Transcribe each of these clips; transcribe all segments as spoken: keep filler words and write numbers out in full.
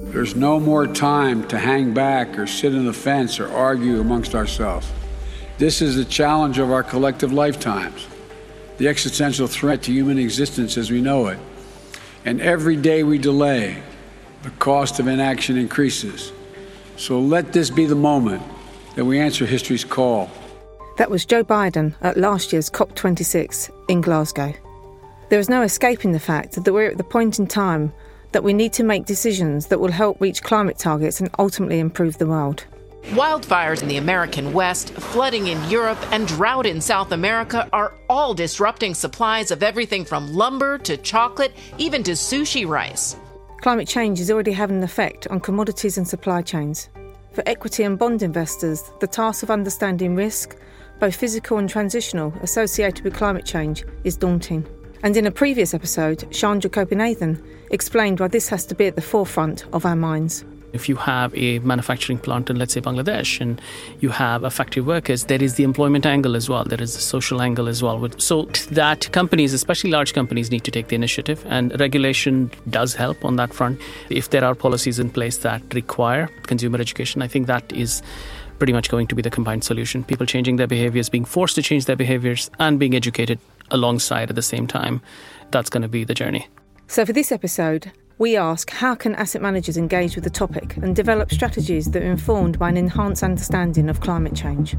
There's no more time to hang back or sit on the fence or argue amongst ourselves. This is the challenge of our collective lifetimes, the existential threat to human existence as we know it. And every day we delay, the cost of inaction increases. So let this be the moment that we answer history's call. That was Joe Biden at last year's COP twenty-six in Glasgow. There is no escaping the fact that we're at the point in time that we need to make decisions that will help reach climate targets and ultimately improve the world. Wildfires in the American West, flooding in Europe, and drought in South America are all disrupting supplies of everything from lumber to chocolate, even to sushi rice. Climate change is already having an effect on commodities and supply chains. For equity and bond investors, the task of understanding risk, both physical and transitional, associated with climate change is daunting. And in a previous episode, Chandra Gopinathan explained why this has to be at the forefront of our minds. If you have a manufacturing plant in, let's say, Bangladesh, and you have a factory workers, there is the employment angle as well. There is the social angle as well. So that companies, especially large companies, need to take the initiative, and regulation does help on that front. If there are policies in place that require consumer education, I think that is pretty much going to be the combined solution. People changing their behaviors, being forced to change their behaviors, and being educated alongside at the same time. That's going to be the journey. So for this episode, we ask, how can asset managers engage with the topic and develop strategies that are informed by an enhanced understanding of climate change?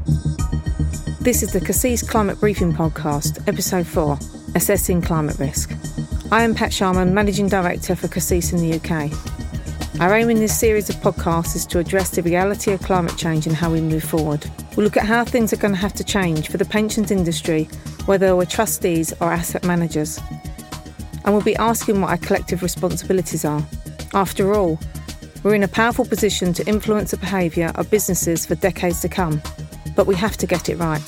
This is the Cassis Climate Briefing Podcast, Episode four, Assessing Climate Risk. I am Pat Sharman, Managing Director for Cassis in the U K. Our aim in this series of podcasts is to address the reality of climate change and how we move forward. We'll look at how things are going to have to change for the pensions industry, whether we're trustees or asset managers. And we'll be asking what our collective responsibilities are. After all, we're in a powerful position to influence the behaviour of businesses for decades to come, but we have to get it right.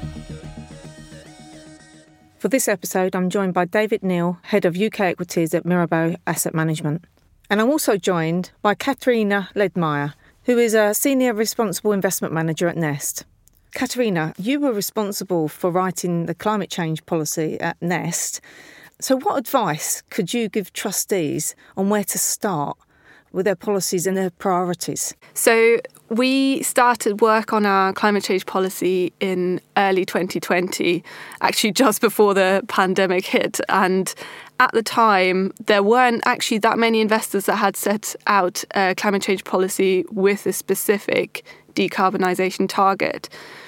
For this episode, I'm joined by David Neal, Head of U K Equities at Mirabaud Asset Management. And I'm also joined by Katharina Ledmeyer, who is a Senior Responsible Investment Manager at Nest. Katharina, you were responsible for writing the climate change policy at Nest. So what advice could you give trustees on where to start with their policies and their priorities? So we started work on our climate change policy in early twenty twenty, actually just before the pandemic hit. And at the time, there weren't actually that many investors that had set out a climate change policy with a specific decarbonisation target.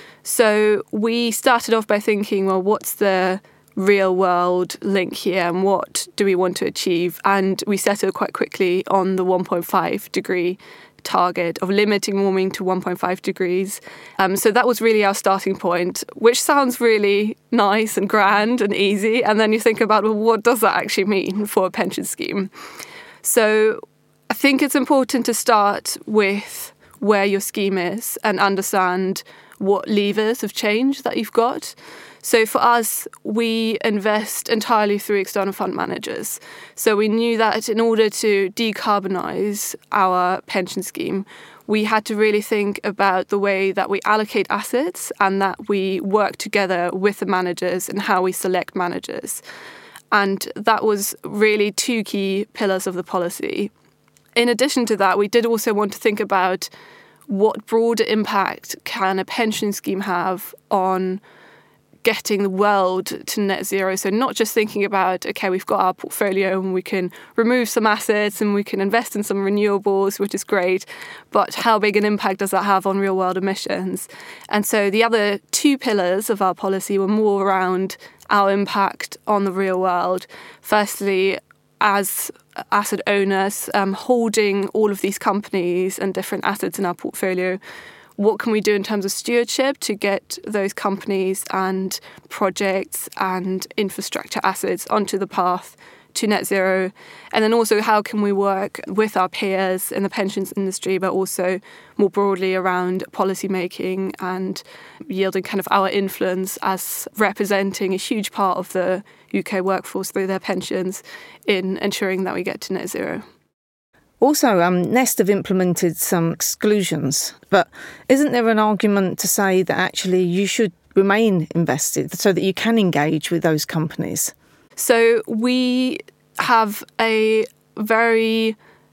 So we started off by thinking, well, what's the real world link here and what do we want to achieve? And we settled quite quickly on the one point five degree target of limiting warming to one point five degrees. Um, so that was really our starting point, which sounds really nice and grand and easy. And then you think about, well, what does that actually mean for a pension scheme? So I think it's important to start with where your scheme is and understand what levers of change that you've got. So for us, we invest entirely through external fund managers. So we knew that in order to decarbonise our pension scheme, we had to really think about the way that we allocate assets and that we work together with the managers and how we select managers. And that was really two key pillars of the policy. In addition to that, we did also want to think about what broader impact can a pension scheme have on getting the world to net zero. So not just thinking about, okay, we've got our portfolio and we can remove some assets and we can invest in some renewables, which is great, but how big an impact does that have on real world emissions? And so the other two pillars of our policy were more around our impact on the real world. Firstly, as asset owners, um, holding all of these companies and different assets in our portfolio, what can we do in terms of stewardship to get those companies and projects and infrastructure assets onto the path to net zero? And then also, how can we work with our peers in the pensions industry, but also more broadly around policy making and yielding kind of our influence as representing a huge part of the U K workforce through their pensions in ensuring that we get to net zero. Also, um, Nest have implemented some exclusions, but isn't there an argument to say that actually you should remain invested so that you can engage with those companies? So we have a very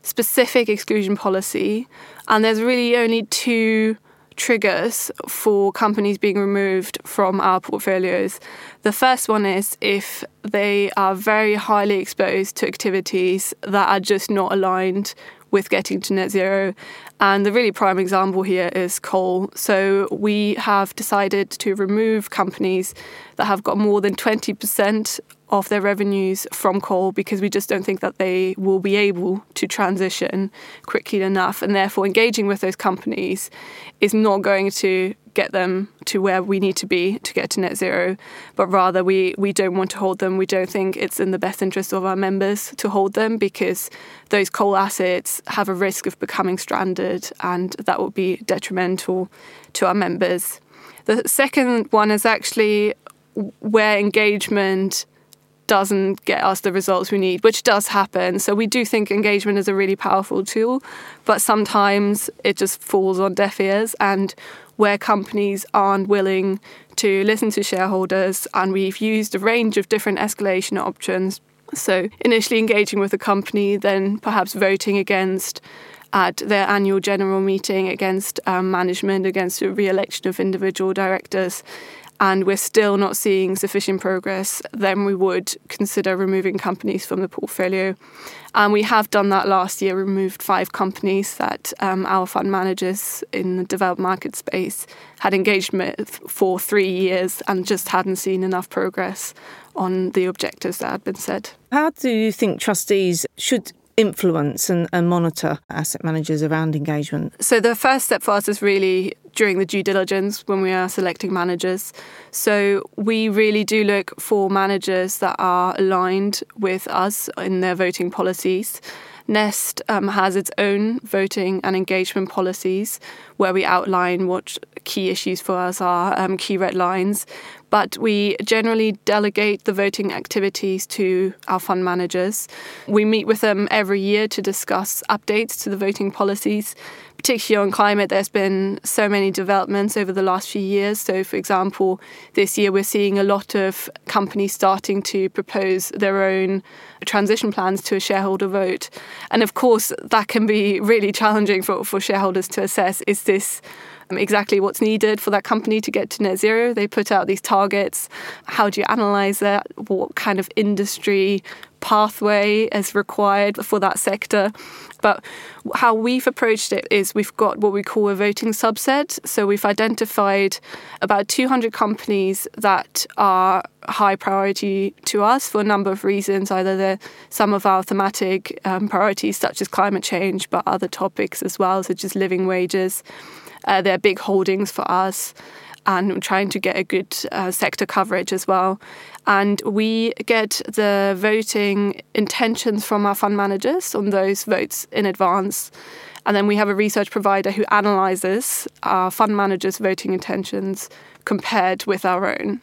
specific exclusion policy, and there's really only two triggers for companies being removed from our portfolios. The first one is if they are very highly exposed to activities that are just not aligned with getting to net zero. And the really prime example here is coal. So we have decided to remove companies that have got more than twenty percent of their revenues from coal because we just don't think that they will be able to transition quickly enough. And therefore, engaging with those companies is not going to get them to where we need to be to get to net zero, but rather we, we don't want to hold them. We don't think it's in the best interest of our members to hold them because those coal assets have a risk of becoming stranded, and that would be detrimental to our members. The second one is actually where engagement doesn't get us the results we need, which does happen. So we do think engagement is a really powerful tool, but sometimes it just falls on deaf ears, and where companies aren't willing to listen to shareholders, and we've used a range of different escalation options. So initially engaging with a company, then perhaps voting against at their annual general meeting against um, management, against the re-election of individual directors, and we're still not seeing sufficient progress, then we would consider removing companies from the portfolio. And we have done that last year, removed five companies that um, our fund managers in the developed market space had engaged with for three years and just hadn't seen enough progress on the objectives that had been set. How do you think trustees should influence and, and monitor asset managers around engagement? So the first step for us is really during the due diligence when we are selecting managers. So we really do look for managers that are aligned with us in their voting policies. Nest um, has its own voting and engagement policies where we outline what key issues for us are, um, key red lines. But we generally delegate the voting activities to our fund managers. We meet with them every year to discuss updates to the voting policies. Particularly on climate, there's been so many developments over the last few years. So, for example, this year we're seeing a lot of companies starting to propose their own transition plans to a shareholder vote. And of course, that can be really challenging for, for shareholders to assess. Is this exactly what's needed for that company to get to net zero? They put out these targets. How do you analyse that? What kind of industry pathway is required for that sector? But how we've approached it is we've got what we call a voting subset. So we've identified about two hundred companies that are high priority to us for a number of reasons. Either they're some of our thematic um, priorities, such as climate change, but other topics as well, such as living wages. Uh, they're big holdings for us, and we're trying to get a good uh, sector coverage as well. And we get the voting intentions from our fund managers on those votes in advance. And then we have a research provider who analyses our fund managers' voting intentions compared with our own.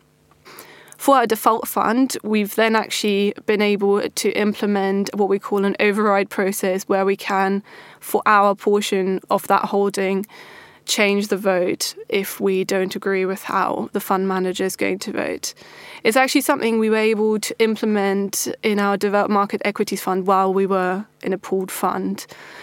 For our default fund, we've then actually been able to implement what we call an override process where we can, for our portion of that holding, change the vote if we don't agree with how the fund manager is going to vote. It's actually something we were able to implement in our developed market equities fund while we were in a pooled fund.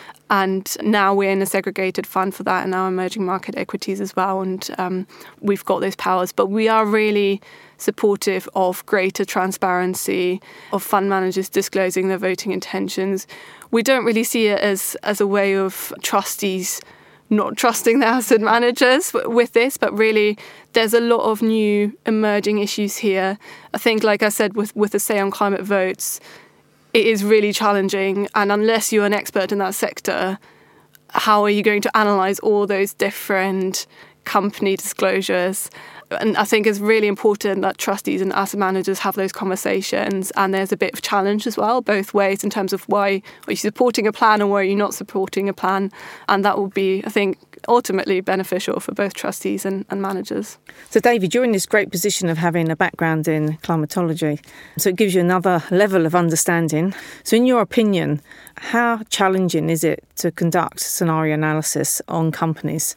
And now we're in a segregated fund for that in our emerging market equities as well. And um, we've got those powers. But we are really supportive of greater transparency, of fund managers disclosing their voting intentions. We don't really see it as, as a way of trustees not trusting the asset managers with this, but really there's a lot of new emerging issues here. I think, like I said, with, with the Say on Climate votes, it is really challenging. And unless you're an expert in that sector, how are you going to analyse all those different company disclosures? And I think it's really important that trustees and asset managers have those conversations. And there's a bit of challenge as well, both ways, in terms of why are you supporting a plan or why are you not supporting a plan. And that will be, I think, ultimately beneficial for both trustees and, and managers. So, David, you're in this great position of having a background in climatology. So it gives you another level of understanding. So in your opinion, how challenging is it to conduct scenario analysis on companies?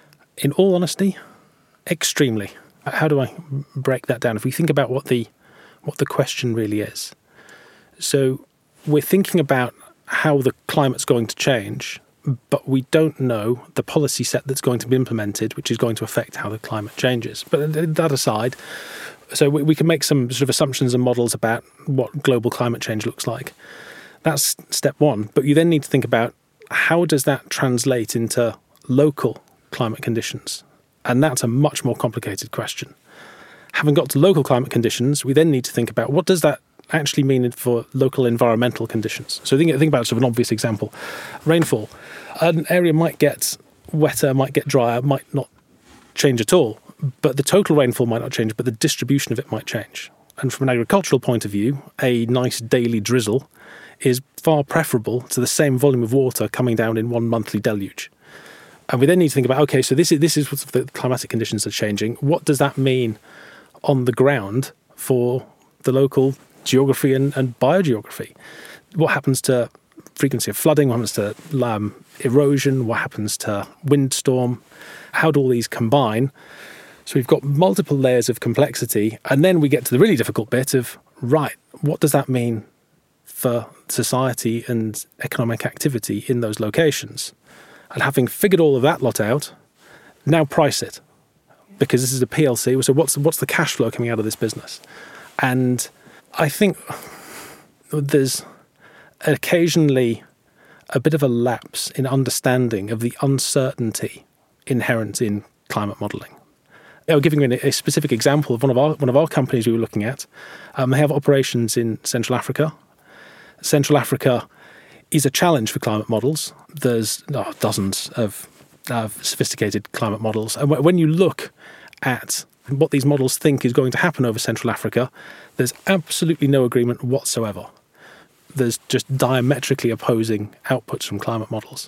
In all honesty, extremely. How do I break that down? If we think about what the what the question really is. So we're thinking about how the climate's going to change, but we don't know the policy set that's going to be implemented, which is going to affect how the climate changes. But that aside, so we, we can make some sort of assumptions and models about what global climate change looks like. That's step one. But you then need to think about how does that translate into local climate conditions? And that's a much more complicated question. Having got to local climate conditions, we then need to think about what does that actually mean for local environmental conditions. So think, think about sort of an obvious example. Rainfall. An area might get wetter, might get drier, might not change at all, but the total rainfall might not change, but the distribution of it might change. And from an agricultural point of view, a nice daily drizzle is far preferable to the same volume of water coming down in one monthly deluge. And we then need to think about, okay, so this is this is what the climatic conditions are changing. What does that mean on the ground for the local geography and, and biogeography? What happens to frequency of flooding? What happens to um, erosion? What happens to windstorm? How do all these combine? So we've got multiple layers of complexity, and then we get to the really difficult bit of, right, what does that mean for society and economic activity in those locations? And having figured all of that lot out, now price it. Because this is a P L C, so what's what's the cash flow coming out of this business? And I think there's occasionally a bit of a lapse in understanding of the uncertainty inherent in climate modelling. I'll give you a specific example of one of our one of our companies we were looking at. Um, they have operations in Central Africa. Central Africa is a challenge for climate models. There's oh, dozens of uh, sophisticated climate models. And when you look at what these models think is going to happen over Central Africa, there's absolutely no agreement whatsoever. There's just diametrically opposing outputs from climate models.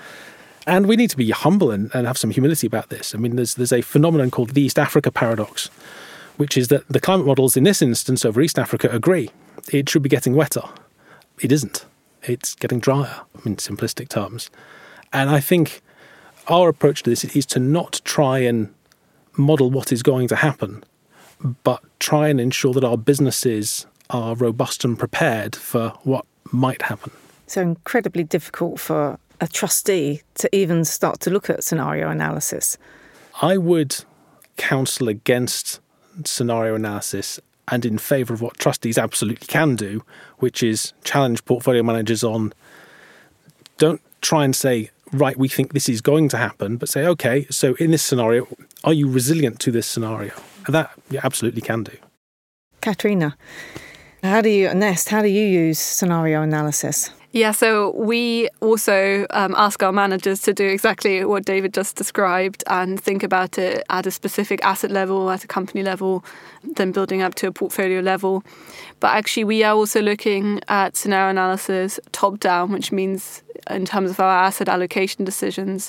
And we need to be humble and, and have some humility about this. I mean, there's there's a phenomenon called the East Africa paradox, which is that the climate models in this instance over East Africa agree it should be getting wetter. It isn't. It's getting drier, in simplistic terms. And I think our approach to this is to not try and model what is going to happen, but try and ensure that our businesses are robust and prepared for what might happen. So incredibly difficult for a trustee to even start to look at scenario analysis. I would counsel against scenario analysis and in favour of what trustees absolutely can do, which is challenge portfolio managers on, don't try and say, right, we think this is going to happen, but say, okay, so in this scenario, are you resilient to this scenario? And that you absolutely can do. Katrina, how do you, Nest, how do you use scenario analysis? Yeah, so we also um, ask our managers to do exactly what David just described and think about it at a specific asset level, at a company level, then building up to a portfolio level. But actually, we are also looking at scenario analysis top down, which means in terms of our asset allocation decisions.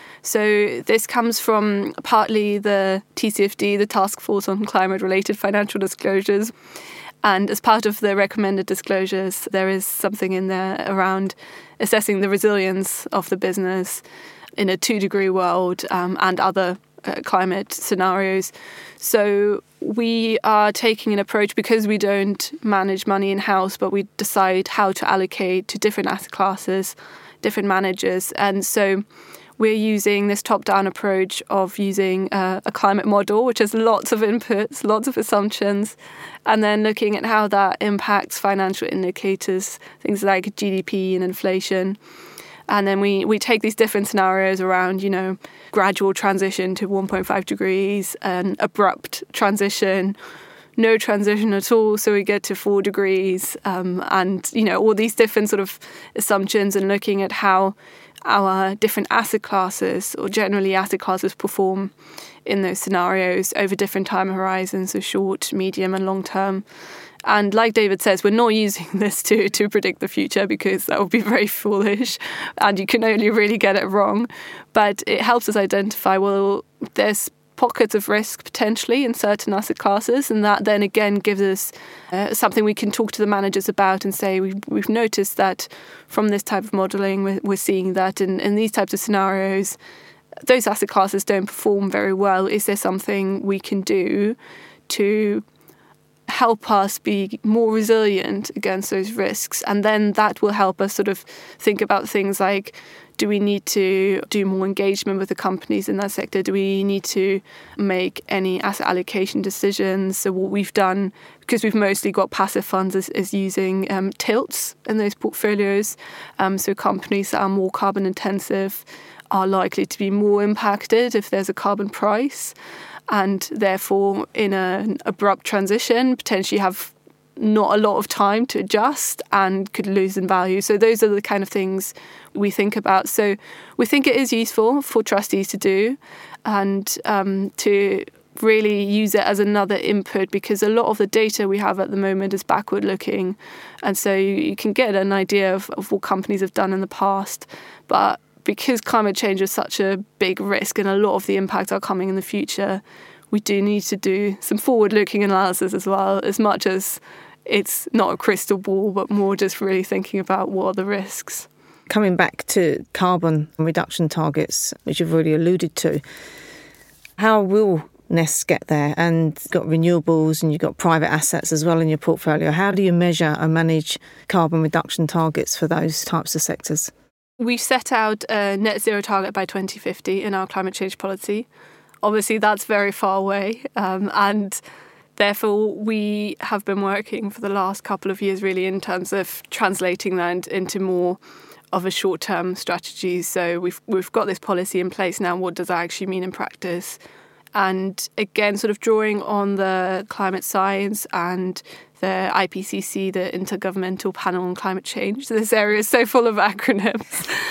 So this comes from partly the T C F D, the Task Force on Climate-Related Financial Disclosures. And as part of the recommended disclosures, there is something in there around assessing the resilience of the business in a two-degree world um, and other uh, climate scenarios. So we are taking an approach because we don't manage money in-house, but we decide how to allocate to different asset classes, different managers. And so we're using this top-down approach of using uh, a climate model, which has lots of inputs, lots of assumptions, and then looking at how that impacts financial indicators, things like G D P and inflation. And then we, we take these different scenarios around, you know, gradual transition to one point five degrees, an abrupt transition, no transition at all, so we get to four degrees, um, and, you know, all these different sort of assumptions and looking at how our different asset classes, or generally asset classes, perform in those scenarios over different time horizons, so short, medium and long term. And like David says, we're not using this to, to predict the future because that would be very foolish and you can only really get it wrong. But it helps us identify, well, there's pockets of risk potentially in certain asset classes, and that then again gives us uh, something we can talk to the managers about and say we've, we've noticed that from this type of modelling we're, we're seeing that in, in these types of scenarios those asset classes don't perform very well. Is there something we can do to help us be more resilient against those risks. And then that will help us sort of think about things like, do we need to do more engagement with the companies in that sector? Do we need to make any asset allocation decisions? So what we've done, because we've mostly got passive funds, is, is using um, tilts in those portfolios. Um, so companies that are more carbon intensive are likely to be more impacted if there's a carbon price, and therefore in an abrupt transition potentially have not a lot of time to adjust and could lose in value. So those are the kind of things we think about. So we think it is useful for trustees to do, and um, to really use it as another input, because a lot of the data we have at the moment is backward looking, and so you, you can get an idea of, of what companies have done in the past. But because climate change is such a big risk and a lot of the impacts are coming in the future, we do need to do some forward-looking analysis as well, as much as it's not a crystal ball, but more just really thinking about what are the risks. Coming back to carbon reduction targets, which you've already alluded to, how will Nest get there? And you've got renewables and you've got private assets as well in your portfolio. How do you measure and manage carbon reduction targets for those types of sectors? We've set out a net zero target by twenty fifty in our climate change policy. Obviously, that's very far away, um, and therefore we have been working for the last couple of years really in terms of translating that into more of a short-term strategy. So we've we've got this policy in place now. What does that actually mean in practice? And again, sort of drawing on the climate science and the I P C C, the Intergovernmental Panel on Climate Change. This area is so full of acronyms.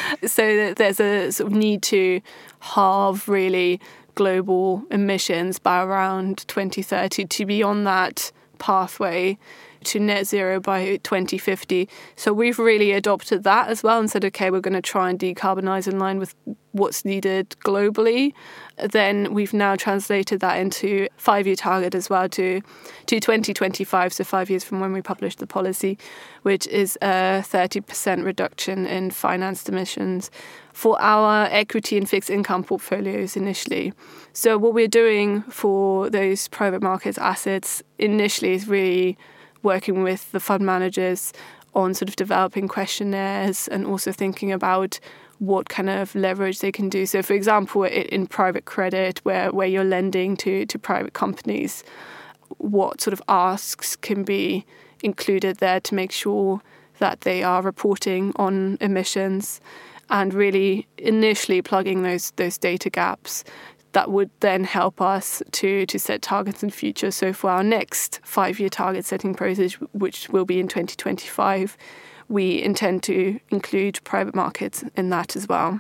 So that there's a sort of need to halve really global emissions by around twenty thirty to be on that pathway to net zero by twenty fifty. So we've really adopted that as well and said, okay, we're going to try and decarbonise in line with what's needed globally. Then we've now translated that into a five-year target as well to, to twenty twenty-five, so five years from when we published the policy, which is a thirty percent reduction in financed emissions for our equity and fixed income portfolios initially. So what we're doing for those private markets assets initially is really working with the fund managers on sort of developing questionnaires and also thinking about what kind of leverage they can do. So, for example, in private credit, where, where you're lending to, to private companies, what sort of asks can be included there to make sure that they are reporting on emissions, and really initially plugging those those data gaps that would then help us to, to set targets in future. So for our next five-year target setting process, which will be in twenty twenty-five, we intend to include private markets in that as well.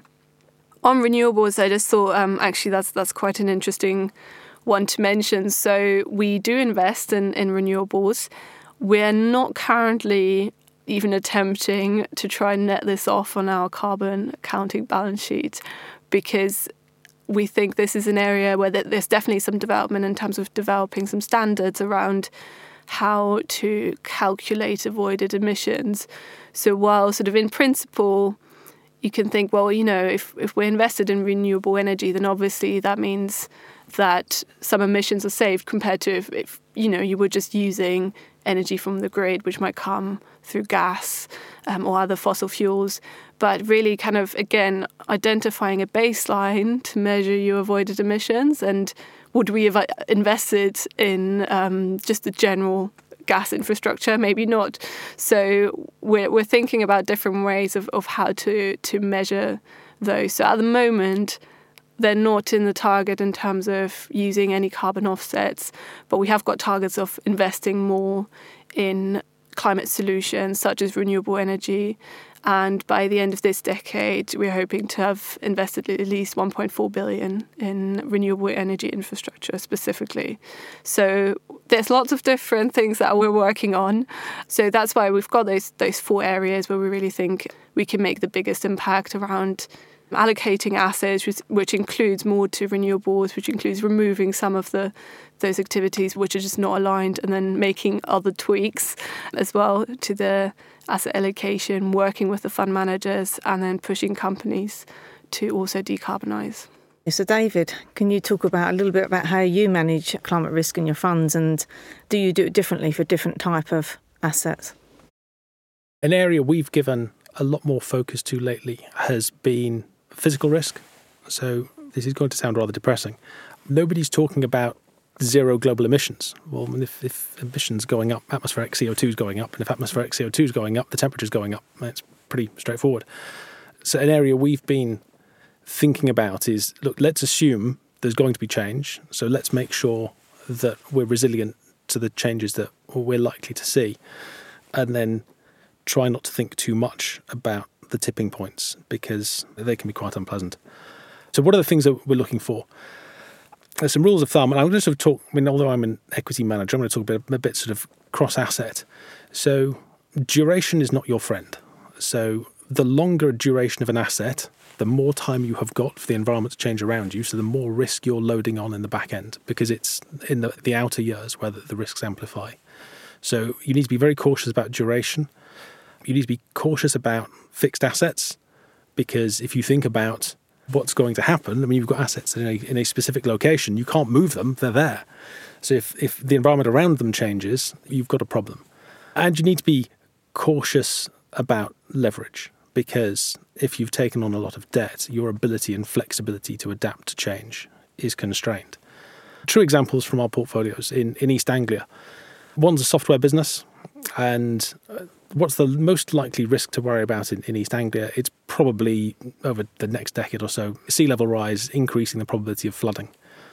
On renewables, I just thought um, actually that's that's quite an interesting one to mention. So we do invest in, in renewables. We're not currently even attempting to try and net this off on our carbon accounting balance sheet, because we think this is an area where there's definitely some development in terms of developing some standards around how to calculate avoided emissions. So while sort of in principle, you can think, well, you know, if, if we're invested in renewable energy, then obviously that means that some emissions are saved compared to if, if you know, you were just using energy from the grid, which might come through gas um, or other fossil fuels. But really kind of, again, identifying a baseline to measure your avoided emissions, and would we have invested in um, just the general gas infrastructure? Maybe not. So we're we're thinking about different ways of, of how to, to measure those. So at the moment, they're not in the target in terms of using any carbon offsets, but we have got targets of investing more in climate solutions such as renewable energy. And by the end of this decade, we're hoping to have invested at least one point four billion in renewable energy infrastructure specifically. So there's lots of different things that we're working on. So that's why we've got those those four areas where we really think we can make the biggest impact around allocating assets, which, which includes more to renewables, which includes removing some of the those activities which are just not aligned, and then making other tweaks as well to the asset allocation, working with the fund managers, and then pushing companies to also decarbonise. So David, can you talk about a little bit about how you manage climate risk in your funds, and do you do it differently for different type of assets? An area we've given a lot more focus to lately has been physical risk. So this is going to sound rather depressing. Nobody's talking about zero global emissions. Well, if, if emissions going up, atmospheric C O two is going up, and if atmospheric C O two is going up, the temperature's going up. It's pretty straightforward. So an area we've been thinking about is, look, let's assume there's going to be change. So let's make sure that we're resilient to the changes that we're likely to see. And then try not to think too much about the tipping points, because they can be quite unpleasant. So what are the things that we're looking for? There's some rules of thumb, and I'm going to sort of talk, I mean, although I'm an equity manager, I'm going to talk a bit, a bit sort of cross-asset. So duration is not your friend. So the longer duration of an asset, the more time you have got for the environment to change around you, so the more risk you're loading on in the back end, because it's in the, the outer years where the, the risks amplify. So you need to be very cautious about duration. You need to be cautious about fixed assets, because if you think about what's going to happen, I mean, you've got assets in a, in a specific location, you can't move them, they're there. So if, if the environment around them changes, you've got a problem. And you need to be cautious about leverage, because if you've taken on a lot of debt, your ability and flexibility to adapt to change is constrained. True examples from our portfolios in, in East Anglia. One's a software business, and what's the most likely risk to worry about in, in East Anglia? It's probably over the next decade or so, sea level rise increasing the probability of flooding.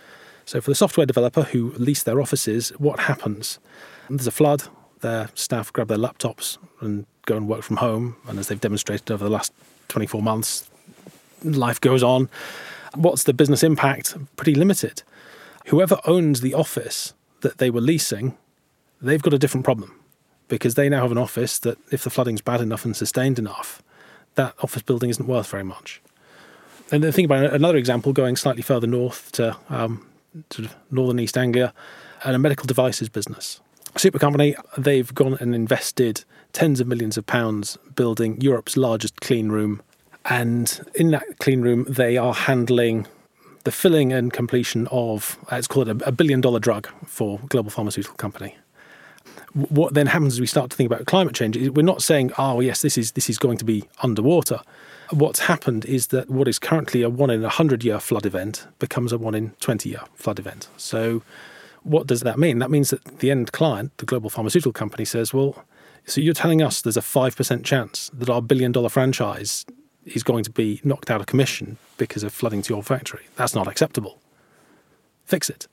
So for the software developer who lease their offices, what happens? There's a flood, their staff grab their laptops and go and work from home, and as they've demonstrated over the last twenty-four months, life goes on. What's the business impact? Pretty limited. Whoever owns the office that they were leasing, they've got a different problem, because they now have an office that, if the flooding's bad enough and sustained enough, that office building isn't worth very much. And then think about another example going slightly further north to um, sort of northern East Anglia, and a medical devices business. A super company, they've gone and invested tens of millions of pounds building Europe's largest clean room. And in that clean room, they are handling the filling and completion of, let's call it a, a billion dollar drug for a global pharmaceutical company. What then happens as we start to think about climate change is we're not saying, oh, yes, this is this is going to be underwater. What's happened is that what is currently a one in a hundred-year flood event becomes a one in twenty-year flood event. So what does that mean? That means that the end client, the global pharmaceutical company, says, well, so you're telling us there's a five percent chance that our billion-dollar franchise is going to be knocked out of commission because of flooding to your factory. That's not acceptable. Fix it.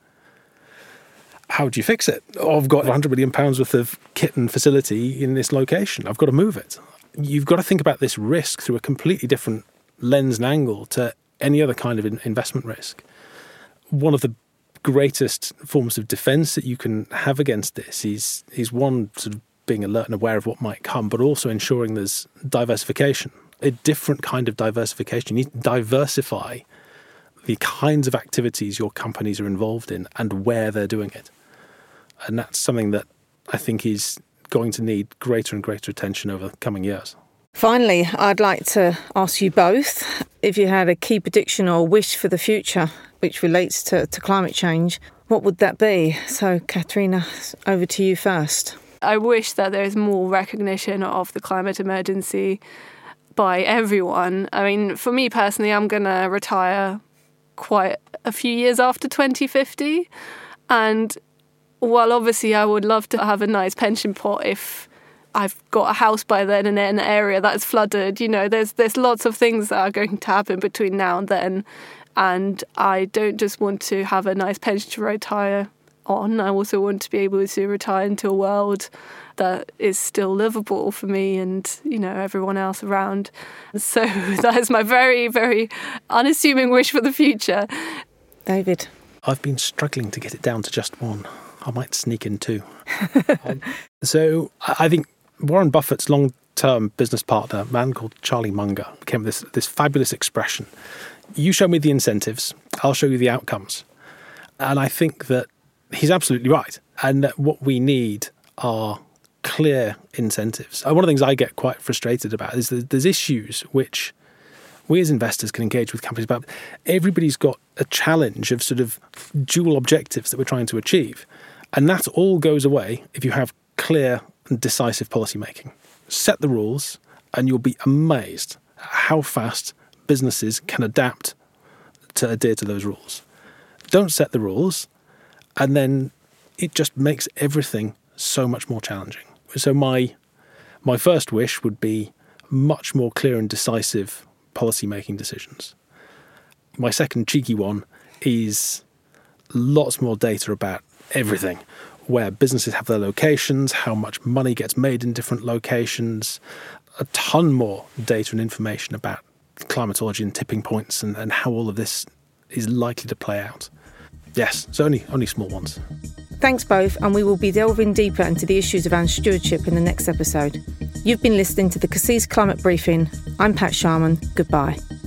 How do you fix it? Oh, I've got one hundred million pounds worth of kit and facility in this location. I've got to move it. You've got to think about this risk through a completely different lens and angle to any other kind of investment risk. One of the greatest forms of defence that you can have against this is, is one, sort of being alert and aware of what might come, but also ensuring there's diversification, a different kind of diversification. You need to diversify the kinds of activities your companies are involved in and where they're doing it. And that's something that I think is going to need greater and greater attention over the coming years. Finally, I'd like to ask you both if you had a key prediction or wish for the future which relates to, to climate change, what would that be? So, Katrina, over to you first. I wish that there's more recognition of the climate emergency by everyone. I mean, for me personally, I'm going to retire quite a few years after twenty fifty. And while obviously I would love to have a nice pension pot if I've got a house by then in an area that's flooded, you know, there's there's lots of things that are going to happen between now and then. And I don't just want to have a nice pension to retire on. I also want to be able to retire into a world that is still livable for me and, you know, everyone else around. So that is my very, very unassuming wish for the future. David? I've been struggling to get it down to just one. I might sneak in two. um, so I think Warren Buffett's long-term business partner, a man called Charlie Munger, came with this, this fabulous expression. You show me the incentives, I'll show you the outcomes. And I think that he's absolutely right. And that what we need are clear incentives. One of the things I get quite frustrated about is that there's issues which We as investors can engage with companies about everybody's got a challenge of sort of dual objectives that we're trying to achieve. And that all goes away if you have clear and decisive policy making. Set the rules and you'll be amazed at how fast businesses can adapt to adhere to those rules. Don't set the rules and then it just makes everything so much more challenging. So my my first wish would be much more clear and decisive policy-making decisions. My second cheeky one is lots more data about everything, where businesses have their locations, how much money gets made in different locations, a ton more data and information about climatology and tipping points and, and how all of this is likely to play out. Yes, so only, only small ones. Thanks both, and we will be delving deeper into the issues around stewardship in the next episode. You've been listening to the Cassis Climate Briefing. I'm Pat Sharman. Goodbye.